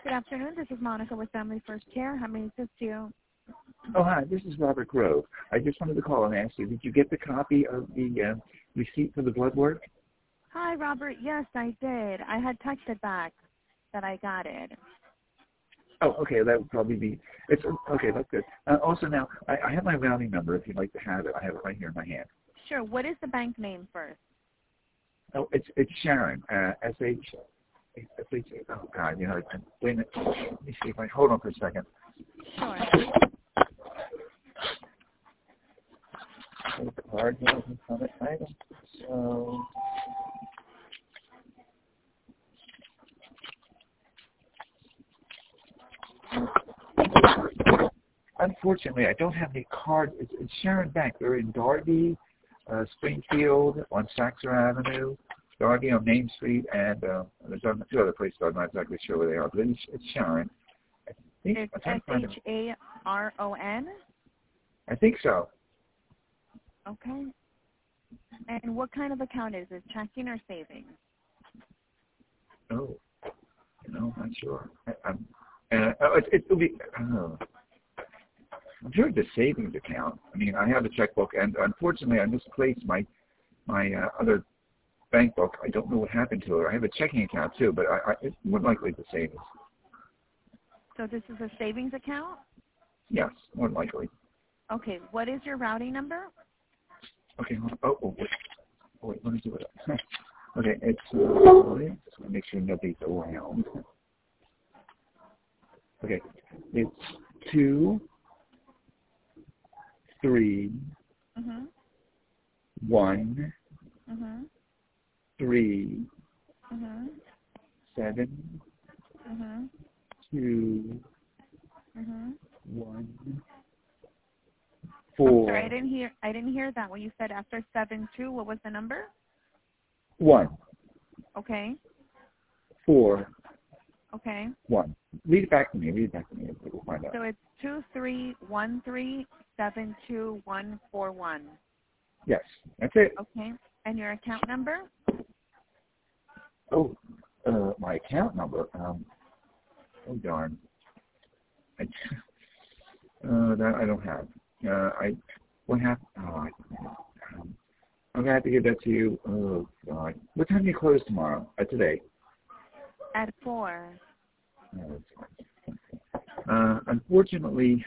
Good afternoon. This is Monica with Family First Care. How may I assist you? Oh, hi. This is Robert Grove. I just wanted to call and ask you, did you get the copy of the receipt for the blood work? Hi, Robert. Yes, I did. I had texted back that I got it. Oh, okay. That would probably be. Okay. That's good. Also, now I have my routing number. If you'd like to have it, I have it right here in my hand. Sure. What is the bank name first? Oh, it's Sharon. SH. Oh God, you know. Wait a minute. Let me see if I hold on for a second. Sure. The card doesn't have it either. So. Unfortunately, I don't have any card. It's Sharon Bank. They're in Darby, Springfield on Saxer Avenue, Darby on Main Street, and there's two other places. I'm not exactly sure where they are, but it's Sharon. It's SHARON? I think so. Okay. And what kind of account is it? Checking or savings? Oh, no, I'm not sure. It'll be. I'm sure it's a savings account. I mean, I have a checkbook, and unfortunately, I misplaced my other bank book. I don't know what happened to it. I have a checking account too, but it's more likely the savings. So this is a savings account? Yes, more likely. Okay. What is your routing number? Okay. Wait. Let me do it. Okay, it's just want to make sure nobody's around. Okay, it's 2, 3, 1, 3, 7, 2, 1, 4. I'm sorry, I didn't hear that. When you said after 7-2, what was the number? 1. Okay. 4. Okay. 1. Read it back to me. We'll find out. So it's 231372141. Yes, that's it. Okay. And your account number? Oh, my account number. Oh darn. That I don't have. What happened? I'm gonna have to give that to you. Oh God. What time do you close tomorrow? Today? At 4. Oh, that's fine. Unfortunately,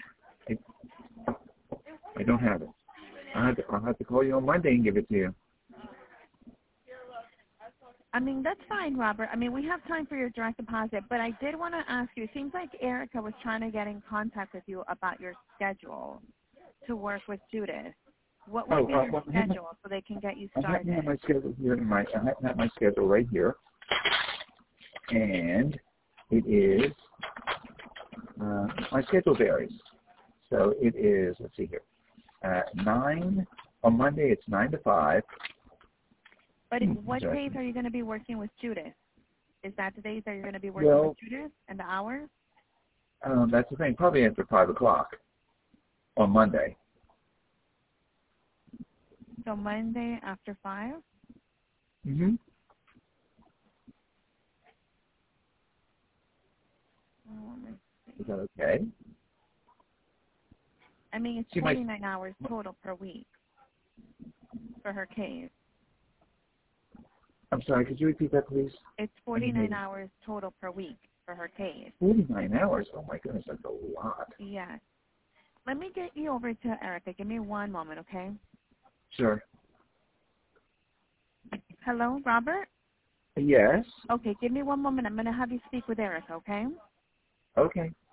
I don't have it. I'll have to call you on Monday and give it to you. I mean, that's fine, Robert. I mean, we have time for your direct deposit, but I did want to ask you, it seems like Erica was trying to get in contact with you about your schedule to work with Judith. What would be your schedule so they can get you started? I have my schedule here. I have my schedule right here, and it is my schedule varies. So it is. Let's see here. 9 on Monday. It's 9 to 5. But what days are you going to be working with Judith? Is that the days that you're going to be working with Judith and the hours? That's the thing. Probably after 5 o'clock on Monday. So Monday after 5? Mm-hmm. Is that okay? I mean, it's 49 hours total per week for her case. I'm sorry, could you repeat that, please? It's 49 hours total per week for her case. 49 hours? Oh, my goodness, that's a lot. Yes. Let me get you over to Erica. Give me one moment, okay? Sure. Hello, Robert? Yes. Okay, give me one moment. I'm going to have you speak with Erica, okay? Okay.